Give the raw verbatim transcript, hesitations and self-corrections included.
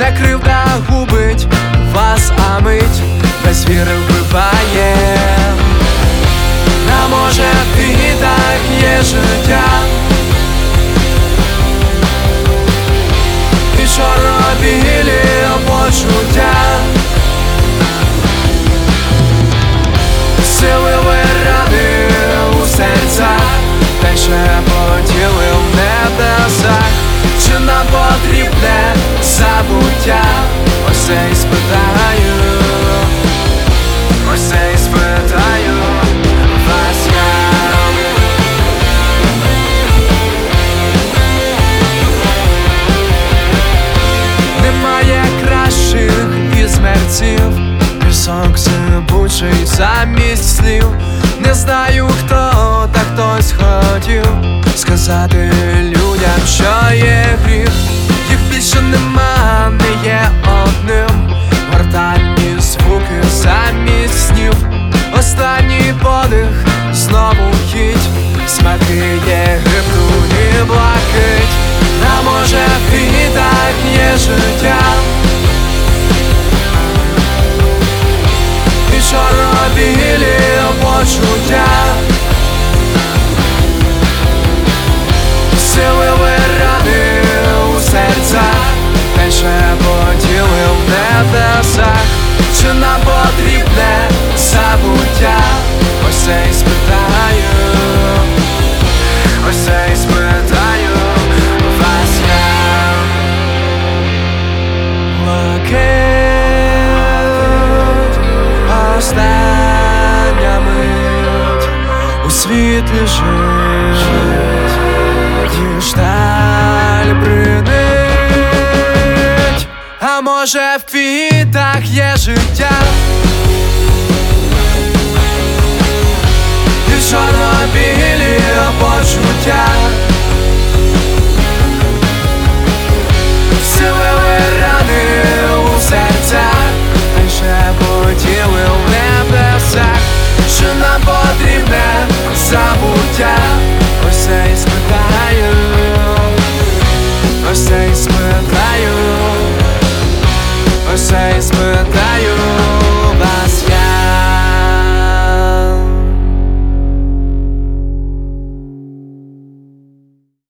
як кривда губить вас, а мить без віри вбиває. А може в квітах є життя, і чорно-білі почуття, сили вирани у серцях, та й шепотіли в небесах. Чи нам потрібне забуття? Ось це й спитаю, ось це й спитаю вас я. Немає кращих із мерців, пісок сипучий замість слів. Не знаю хто, та хтось хотів сказати людям, що є гріх. Їх більше нема, не є одним. Гортанні звуки замість снів. Останній подих, знову їдь. Смаки Єгипту і блакить. А може в квітах є життя, і чорно-білі почуття, сили вирани у серцях, та й шепотіли в небесах. Чи нам потрібне забуття? Ось це й спитаю, ось це й спитаю вас я. Блакить, остання мить у світлі жить, і шталь бринить. А може в квітах є життя, і чорно-білі почуття,